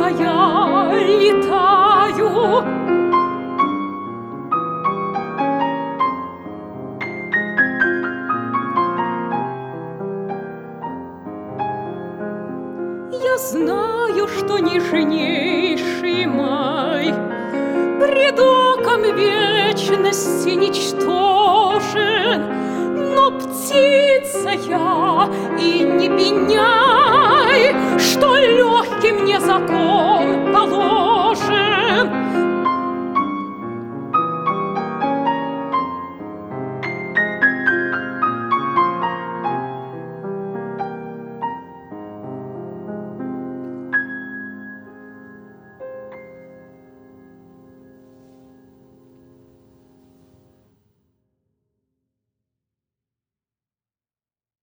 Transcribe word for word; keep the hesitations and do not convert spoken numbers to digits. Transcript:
я летаю. Я знаю, что нежнейший май пред оком вечности ничтожен, но птица я, и не пеняй, что легкий мне закон положен.